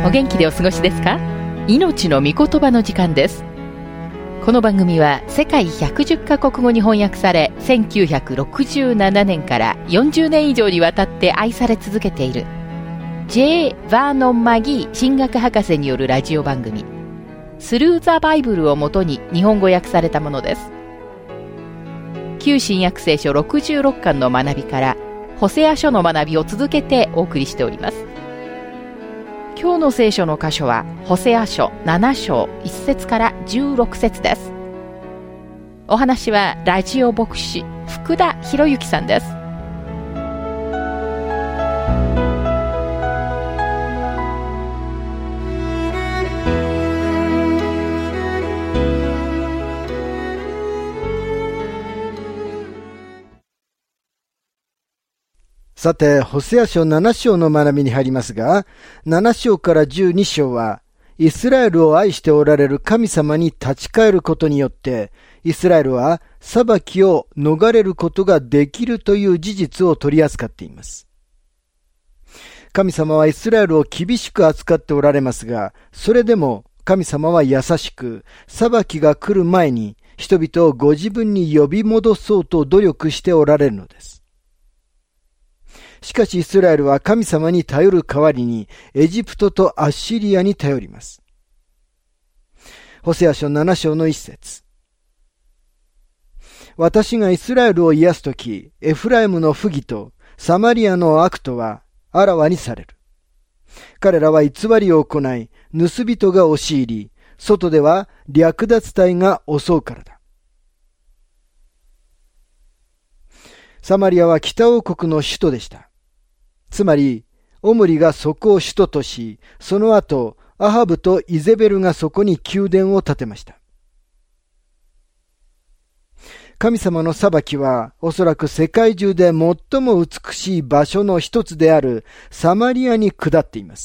お元気でお過ごしですか？命の御言葉の時間です。この番組は世界110カ国語に翻訳され、1967年から40年以上にわたって愛され続けている J. バーノン・マギー神学博士によるラジオ番組スルー・ザ・バイブルをもとに日本語訳されたものです。旧新約聖書66巻の学びからホセア書の学びを続けてお送りしております。今日の聖書の箇所はホセア書7章1節から16節です。お話はラジオ牧師福田博之さんです。 さて、ホセア書7章の学びに入りますが、7章から12章は、イスラエルを愛しておられる神様に立ち返ることによって、イスラエルは裁きを逃れることができるという事実を取り扱っています。神様はイスラエルを厳しく扱っておられますが、それでも神様は優しく、裁きが来る前に人々をご自分に呼び戻そうと努力しておられるのです。しかしイスラエルは神様に頼る代わりにエジプトとアッシリアに頼ります。ホセア書7章の一節。私がイスラエルを癒すとき、エフライムの不義とサマリアの悪とはあらわにされる。彼らは偽りを行い、盗人が押し入り、外では略奪隊が襲うからだ。サマリアは北王国の首都でした。つまり、オムリがそこを首都とし、その後、アハブとイゼベルがそこに宮殿を建てました。神様の裁きは、おそらく世界中で最も美しい場所の一つであるサマリアに下っています。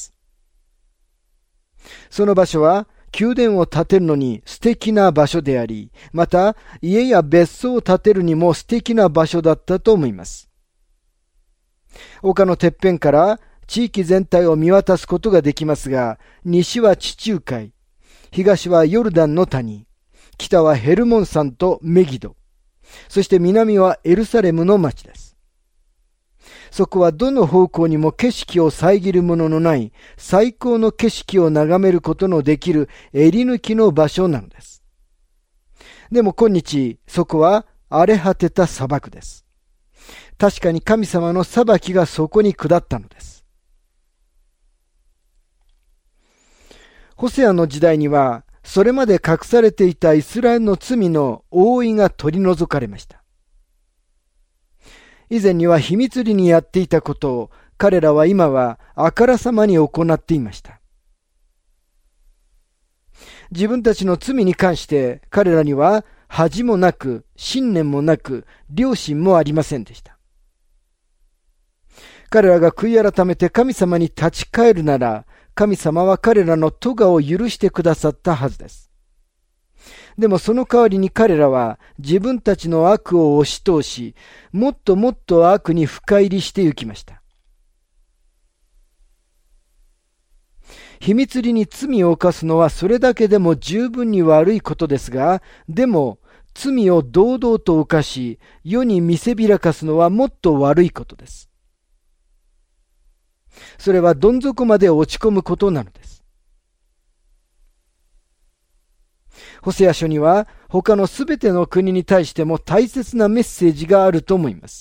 その場所は、宮殿を建てるのに素敵な場所であり、また家や別荘を建てるにも素敵な場所だったと思います。丘のてっぺんから地域全体を見渡すことができますが、西は地中海、東はヨルダンの谷、北はヘルモン山とメギド、そして南はエルサレムの町です。そこはどの方向にも景色を遮るもののない最高の景色を眺めることのできる襟抜きの場所なのです。でも今日、そこは荒れ果てた砂漠です。確かに神様の裁きがそこに下ったのです。ホセアの時代には、それまで隠されていたイスラエルの罪の覆いが取り除かれました。以前には秘密裏にやっていたことを彼らは今はあからさまに行っていました。自分たちの罪に関して彼らには恥もなく信念もなく良心もありませんでした。彼らが悔い改めて神様に立ち返るなら、神様は彼らの咎を許してくださったはずです。でもその代わりに彼らは自分たちの悪を押し通し、もっともっと悪に深入りしてゆきました。秘密裏に罪を犯すのはそれだけでも十分に悪いことですが、でも罪を堂々と犯し、世に見せびらかすのはもっと悪いことです。それはどん底まで落ち込むことなのです。ホセア書には他のすべての国に対しても大切なメッセージがあると思います。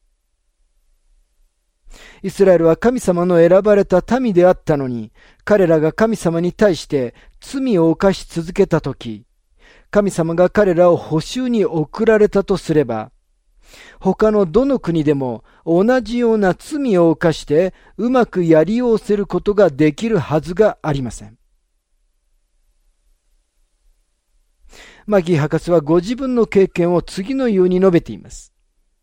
イスラエルは神様の選ばれた民であったのに、彼らが神様に対して罪を犯し続けたとき、神様が彼らを捕囚に送られたとすれば、他のどの国でも同じような罪を犯してうまくやりおせることができるはずがありません。マギー博士はご自分の経験を次のように述べています。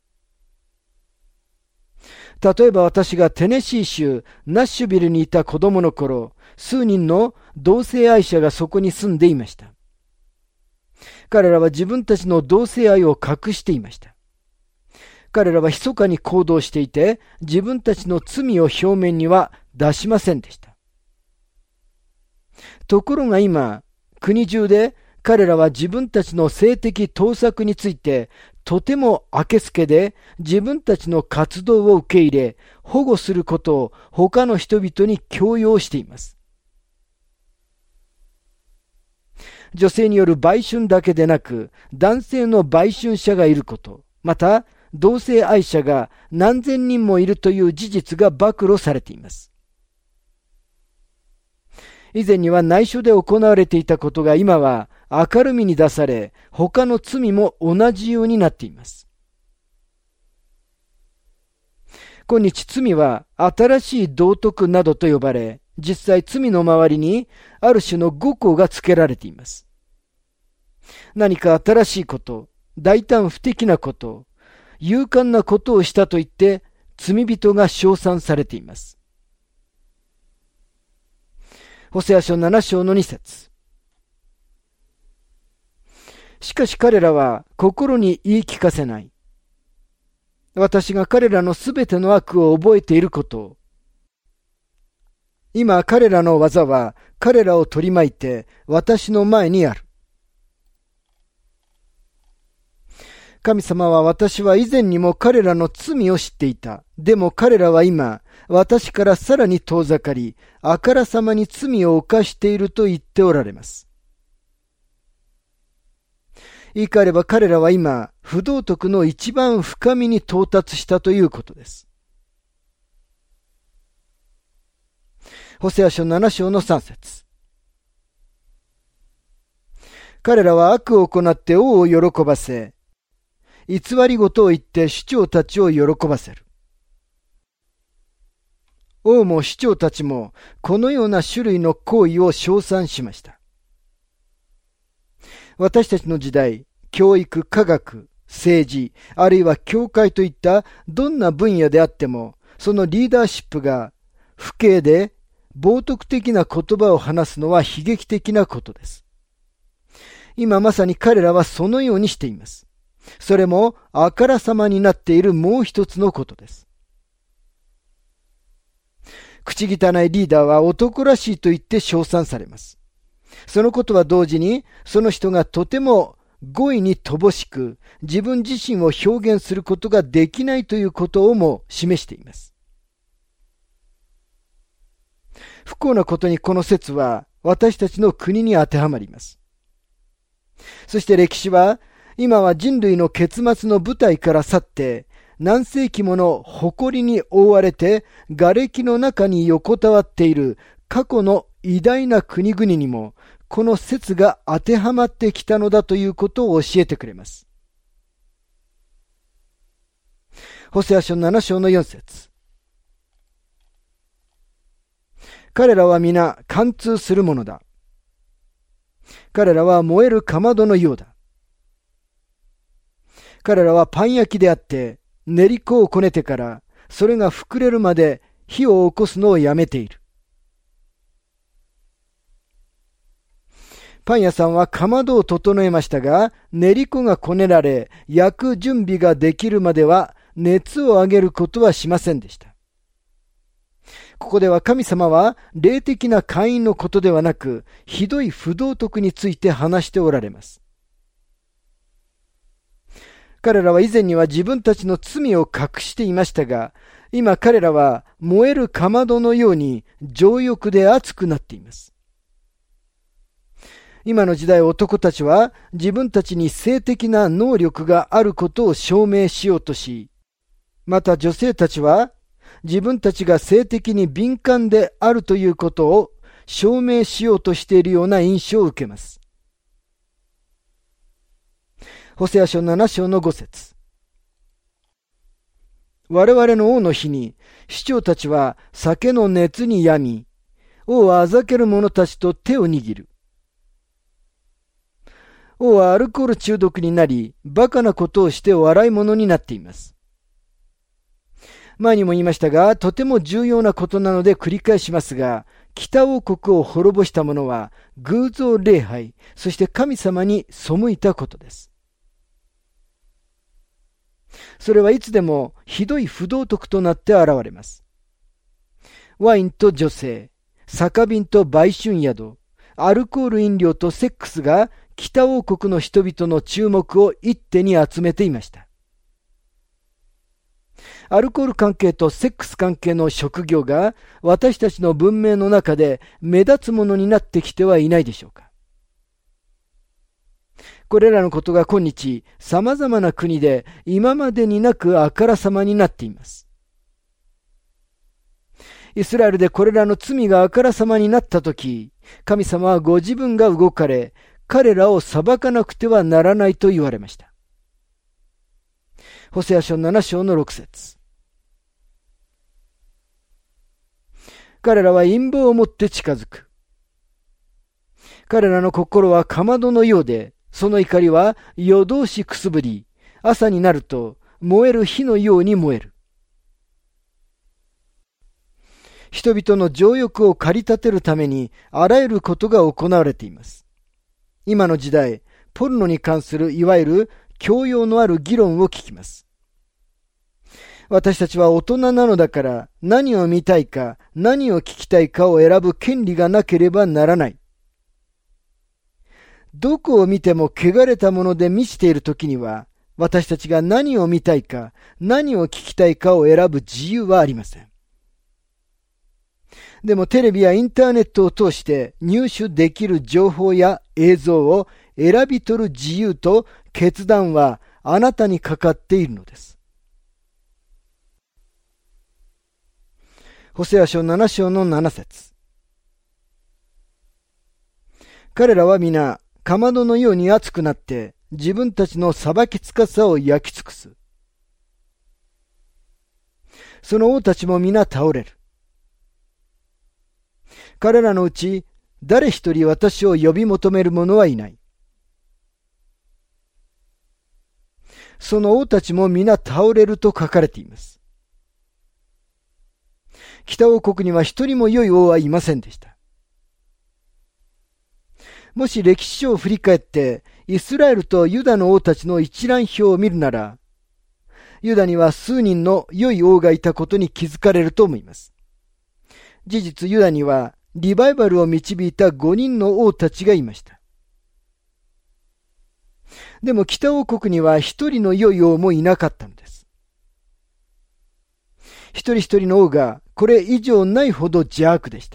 例えば私がテネシー州ナッシュビルにいた子供の頃、数人の同性愛者がそこに住んでいました。彼らは自分たちの同性愛を隠していました。彼らは密かに行動していて、自分たちの罪を表面には出しませんでした。 ところが今、国中で彼らは自分たちの性的盗作についてとてもあけすけで、自分たちの活動を受け入れ、保護することを他の人々に強要しています。女性による売春だけでなく、男性の売春者がいること、また同性愛者が何千人もいるという事実が暴露されています。以前には内緒で行われていたことが今は明るみに出され、他の罪も同じようになっています。今日罪は新しい道徳などと呼ばれ、実際罪の周りにある種の語項がつけられています。何か新しいこと、大胆不敵なこと、勇敢なことをしたと言って罪人が称賛されています。ホセア書7章の2節。しかし彼らは心に言い聞かせない。私が彼らのすべての悪を覚えていることを。今彼らの技は彼らを取り巻いて私の前にある。神様は私は以前にも彼らの罪を知っていた。でも彼らは今、私からさらに遠ざかり、あからさまに罪を犯していると言っておられます。言い換えれば彼らは今、不道徳の一番深みに到達したということです。ホセア書7章の3節。彼らは悪を行って王を喜ばせ、偽り事を言って首長たちを喜ばせる。王も首長たちもこのような種類の行為を称賛しました。私たちの時代、教育、科学、政治、あるいは教会といったどんな分野であっても、そのリーダーシップが不敬で冒涜的な言葉を話すのは悲劇的なことです。今まさに彼らはそのようにしています。それもあからさまになっているもう一つのことです。口汚いリーダーは男らしいと言って称賛されます。そのことは同時に、その人がとても語彙に乏しく、自分自身を表現することができないということをも示しています。不幸なことにこの説は私たちの国に当てはまります。そして歴史は、今は人類の結末の舞台から去って、何世紀もの誇りに覆われて、瓦礫の中に横たわっている過去の偉大な国々にも、この説が当てはまってきたのだということを教えてくれます。ホセア書7章の4節。彼らは皆貫通するものだ。彼らは燃えるかまどのようだ。彼らはパン焼きであって、練り粉をこねてから、それが膨れるまで火を起こすのをやめている。パン屋さんはかまどを整えましたが、練り粉がこねられ、焼く準備ができるまでは熱を上げることはしませんでした。ここでは神様は霊的な会員のことではなく、ひどい不道徳について話しておられます。彼らは以前には自分たちの罪を隠していましたが、今彼らは燃えるかまどのように情欲で熱くなっています。今の時代、男たちは自分たちに性的な能力があることを証明しようとし、また女性たちは自分たちが性的に敏感であるということを証明しようとしているような印象を受けます。ホセア書7章の5節。我々の王の日に、首長たちは酒の熱に病み、王はあざける者たちと手を握る。王はアルコール中毒になり、バカなことをして笑い者になっています。前にも言いましたが、とても重要なことなので繰り返しますが、北王国を滅ぼした者は偶像礼拝、そして神様に背いたことです。それはいつでもひどい不道徳となって現れます。ワインと女性、酒瓶と売春宿、 アルコール飲料とセックスが北王国の人々の注目を一手に集めていました。アルコール関係とセックス関係の職業が私たちの文明の中で目立つものになってきてはいないでしょうか。これらのことが今日様々な国で今までになくあからさまになっています。イスラエルでこれらの罪があからさまになったとき、神様はご自分が動かれ、彼らを裁かなくてはならないと言われました。ホセア書7章の6節。彼らは陰謀をもって近づく。彼らの心はかまどのようで、その怒りは夜通しくすぶり、朝になると燃える火のように燃える。人々の情欲を駆り立てるためにあらゆることが行われています。今の時代、ポルノに関するいわゆる教養のある議論を聞きます。私たちは大人なのだから何を見たいか何を聞きたいかを選ぶ権利がなければならない。どこを見ても汚れたもので満ちているときには私たちが何を見たいか何を聞きたいかを選ぶ自由はありません。でもテレビやインターネットを通して入手できる情報や映像を選び取る自由と決断はあなたにかかっているのです。ホセア書7章の7節。彼らは皆かまどのように熱くなって自分たちの裁きつかさを焼き尽くす。その王たちも皆倒れる。彼らのうち誰一人私を呼び求める者はいない。その王たちも皆倒れると書かれています。北王国には一人も良い王はいませんでした。もし歴史書を振り返ってイスラエルとユダの王たちの一覧表を見るなら、ユダには数人の良い王がいたことに気づかれると思います。事実ユダにはリバイバルを導いた5人の王たちがいました。でも北王国には一人の良い王もいなかったのです。一人一人の王がこれ以上ないほど邪悪でした。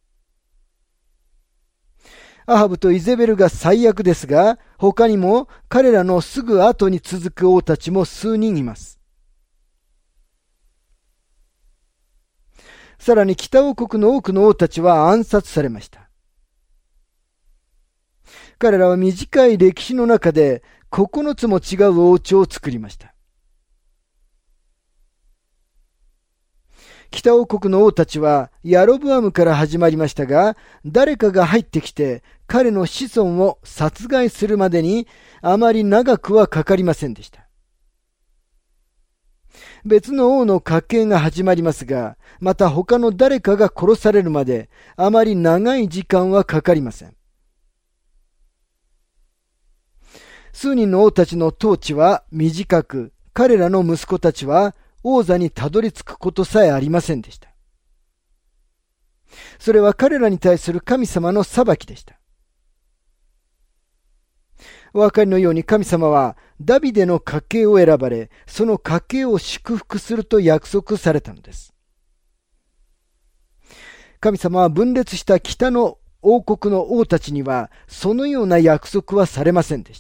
アハブとイゼベルが最悪ですが、他にも彼らのすぐ後に続く王たちも数人います。さらに北王国の多くの王たちは暗殺されました。彼らは短い歴史の中で9つも違う王朝を作りました。北王国の王たちはヤロブアムから始まりましたが、誰かが入ってきて彼の子孫を殺害するまでにあまり長くはかかりませんでした。別の王の家系が始まりますが、また他の誰かが殺されるまであまり長い時間はかかりません。数人の王たちの統治は短く、彼らの息子たちは王座にたどり着くことさえありませんでした。それは彼らに対する神様の裁きでした。お分かりのように神様はダビデの家系を選ばれ、その家系を祝福すると約束されたのです。神様は分裂した北の王国の王たちにはそのような約束はされませんでした。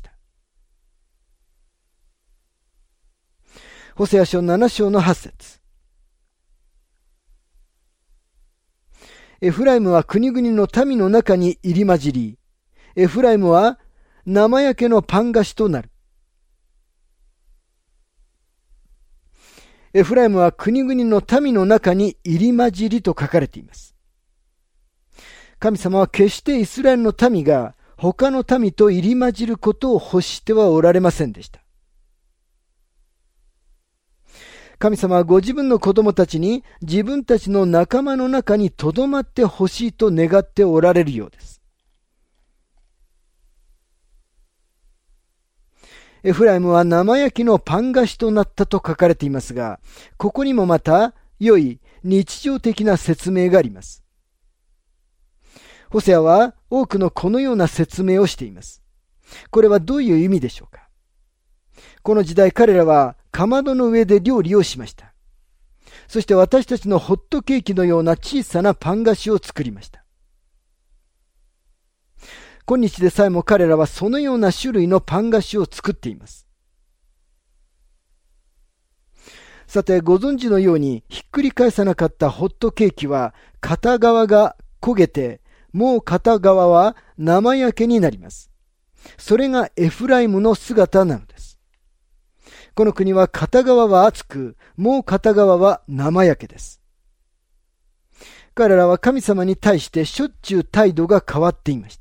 ホセア書7章の8節。エフライムは国々の民の中に入り混じり、エフライムは生焼けのパン菓子となる。エフライムは国々の民の中に入り混じりと書かれています。神様は決してイスラエルの民が他の民と入り混じることを欲してはおられませんでした。神様はご自分の子供たちに自分たちの仲間の中にとどまってほしいと願っておられるようです。エフライムは生焼きのパン菓子となったと書かれていますが、ここにもまた良い日常的な説明があります。ホセアは多くのこのような説明をしています。これはどういう意味でしょうか。この時代彼らはかまどの上で料理をしました。そして私たちのホットケーキのような小さなパン菓子を作りました。今日でさえも彼らはそのような種類のパン菓子を作っています。さて、ご存知のようにひっくり返さなかったホットケーキは片側が焦げて、もう片側は生焼けになります。それがエフライムの姿なのです。この国は片側は熱く、もう片側は生焼けです。彼らは神様に対してしょっちゅう態度が変わっていました。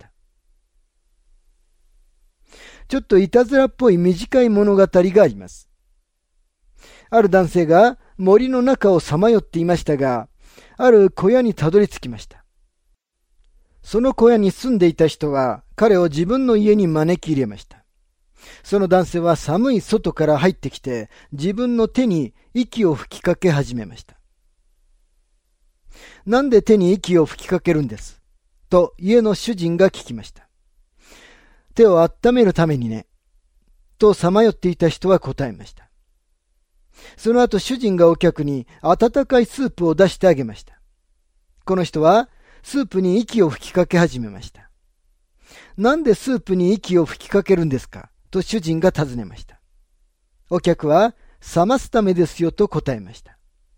ちょっといたずらっぽい短い物語があります。ある男性が森の中をさまよっていましたが、ある小屋にたどり着きました。その小屋に住んでいた人は彼を自分の家に招き入れました。その男性は寒い外から入ってきて自分の手に息を吹きかけ始めました。なんで手に息を吹きかけるんですと家の主人が聞きました。手を温めるためにね、とさまよっていた人は答えました。その後主人がお客に温かいスープを出してあげました。この人はスープに息を吹きかけ始めました。なんでスープに息を吹きかけるんですかと主人が尋ねました。お客は冷ますためですよと答えました。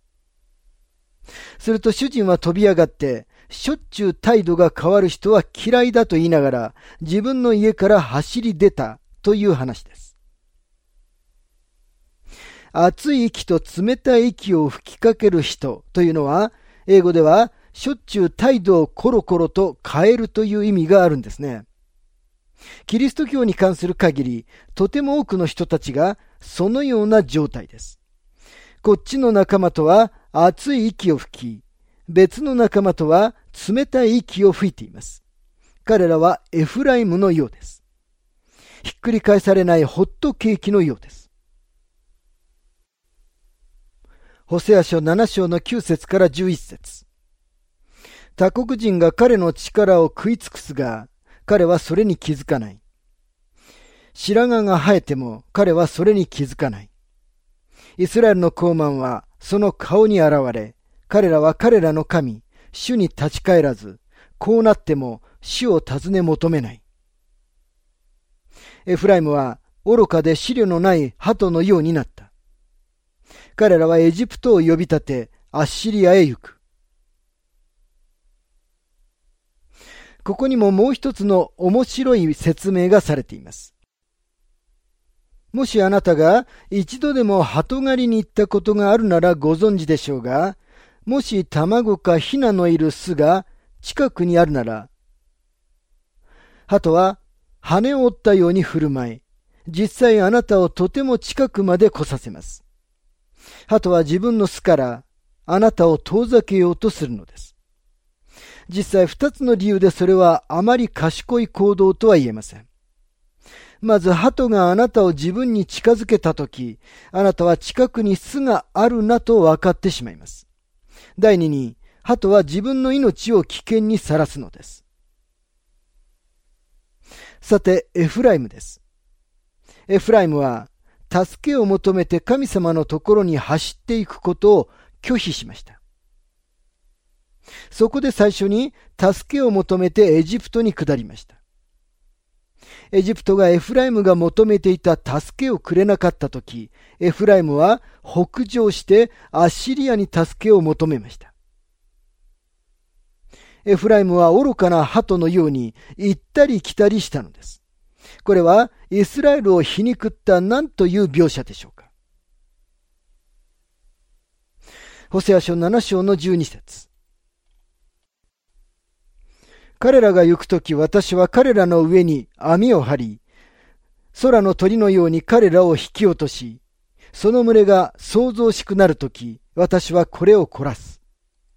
すると主人は飛び上がって、しょっちゅう態度が変わる人は嫌いだと言いながら自分の家から走り出たという話です。熱い息と冷たい息を吹きかける人というのは、英語ではしょっちゅう態度をコロコロと変えるという意味があるんですね。キリスト教に関する限り、とても多くの人たちがそのような状態です。こっちの仲間とは熱い息を吹き、別の仲間とは冷たい息を吹いています。彼らはエフライムのようです。ひっくり返されないホットケーキのようです。ホセア書7章の9節から11節。他国人が彼の力を食い尽くすが、彼はそれに気づかない。白髪が生えても彼はそれに気づかない。イスラエルの高慢はその顔に現れ、彼らは彼らの神、主に立ち返らず、こうなっても主を尋ね求めない。エフライムは愚かで思慮のない鳩のようになった。彼らはエジプトを呼び立て、アッシリアへ行く。ここにももう一つの面白い説明がされています。もしあなたが一度でも鳩狩りに行ったことがあるならご存知でしょうが、もし卵かヒナのいる巣が近くにあるなら、鳩は羽を折ったように振る舞い、実際あなたをとても近くまで来させます。鳩は自分の巣からあなたを遠ざけようとするのです。実際二つの理由でそれはあまり賢い行動とは言えません。まず鳩があなたを自分に近づけたとき、あなたは近くに巣があるなと分かってしまいます。第二に、鳩は自分の命を危険にさらすのです。さて、エフライムです。エフライムは、助けを求めて神様のところに走っていくことを拒否しました。そこで最初に助けを求めてエジプトに下りました。エジプトがエフライムが求めていた助けをくれなかったとき、エフライムは北上してアッシリアに助けを求めました。エフライムは愚かな鳩のように行ったり来たりしたのです。これはイスラエルを皮肉った何という描写でしょうか。ホセア書7章の12節。彼らが行くとき私は彼らの上に網を張り、空の鳥のように彼らを引き落とし、その群れが騒々しくなるとき、私はこれを凝らす。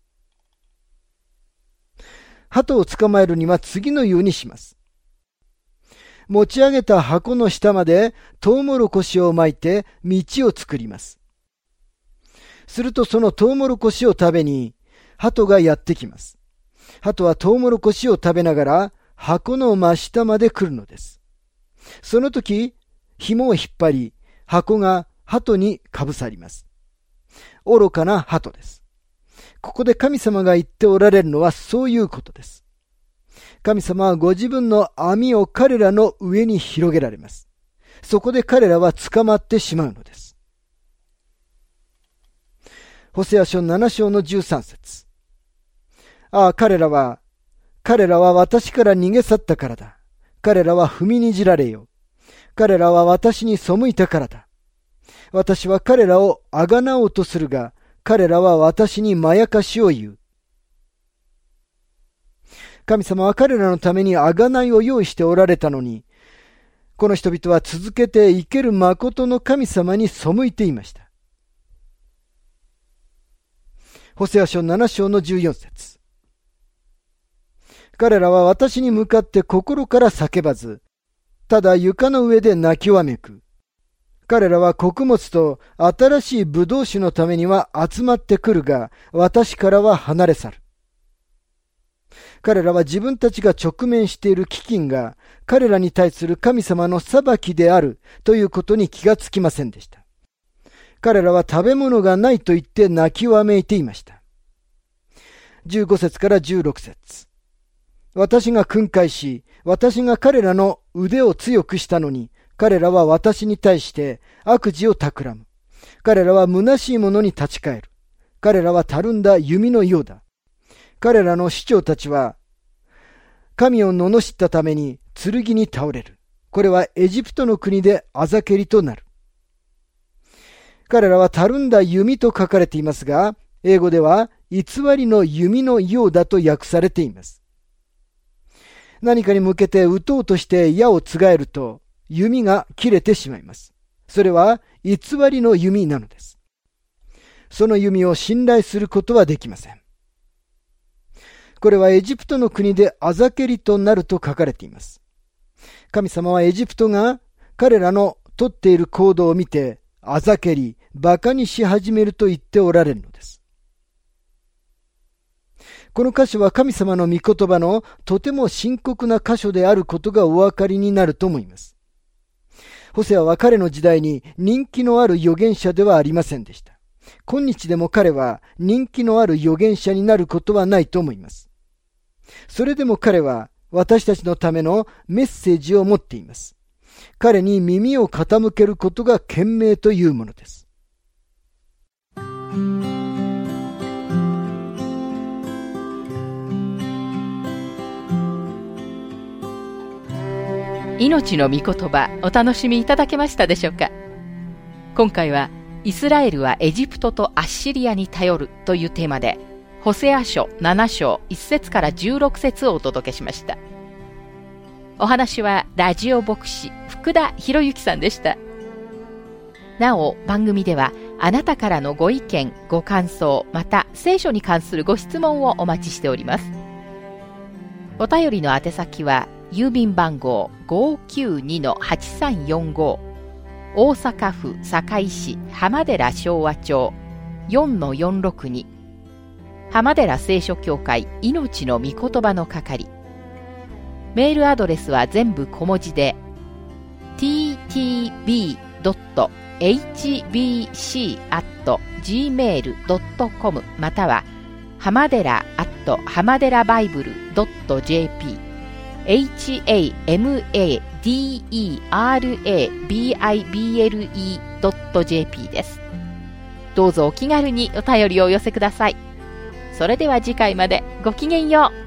鳩を捕まえるには次のようにします。持ち上げた箱の下までトウモロコシを巻いて道を作ります。するとそのトウモロコシを食べに鳩がやってきます。鳩はトウモロコシを食べながら箱の真下まで来るのです。その時、紐を引っ張り、箱が鳩にかぶさります。愚かな鳩です。ここで神様が言っておられるのはそういうことです。神様はご自分の網を彼らの上に広げられます。そこで彼らは捕まってしまうのです。ホセア書7章の13節。ああ、彼らは私から逃げ去ったからだ。彼らは踏みにじられよ。彼らは私に背いたからだ。私は彼らをあがなおうとするが、彼らは私にまやかしを言う。神様は彼らのためにあがないを用意しておられたのに、この人々は続けて生ける誠の神様に背いていました。ホセア書7章の14節。彼らは私に向かって心から叫ばず、ただ床の上で泣きわめく。彼らは穀物と新しい葡萄酒のためには集まってくるが、私からは離れ去る。彼らは自分たちが直面している飢饉が彼らに対する神様の裁きであるということに気がつきませんでした。彼らは食べ物がないと言って泣きわめいていました。15節から16節。私が訓戒し、私が彼らの腕を強くしたのに、彼らは私に対して悪事を企む。彼らは虚しいものに立ち返る。彼らはたるんだ弓のようだ。彼らの首長たちは、神を罵ったために剣に倒れる。これはエジプトの国であざけりとなる。彼らはたるんだ弓と書かれていますが、英語では偽りの弓のようだと訳されています。何かに向けて撃とうとして矢をつがえると、弓が切れてしまいます。それは偽りの弓なのです。その弓を信頼することはできません。これはエジプトの国であざけりとなると書かれています。神様はエジプトが彼らの取っている行動を見て、あざけり、馬鹿にし始めると言っておられるのです。この箇所は神様の御言葉のとても深刻な箇所であることがお分かりになると思います。ホセアは彼の時代に人気のある預言者ではありませんでした。今日でも彼は人気のある預言者になることはないと思います。それでも彼は私たちのためのメッセージを持っています。彼に耳を傾けることが賢明というものです。 命の御言葉、お楽しみいただけましたでしょうか。今回はイスラエルはエジプトとアッシリアに頼るというテーマで、ホセア書7章1節から16節をお届けしました。お話はラジオ牧師福田博之さんでした。なお番組ではあなたからのご意見ご感想また聖書に関するご質問をお待ちしております。お便りの宛先は郵便番号 592-8345 大阪府堺市浜寺昭和町 4-462 浜寺聖書協会命の御言葉の係。メールアドレスは全部小文字で ttb.hbc@gmail.com または浜寺@hamaderabible.jp hamaderabible.jp です。どうぞお気軽にお便りをお寄せください。それでは次回までごきげんよう。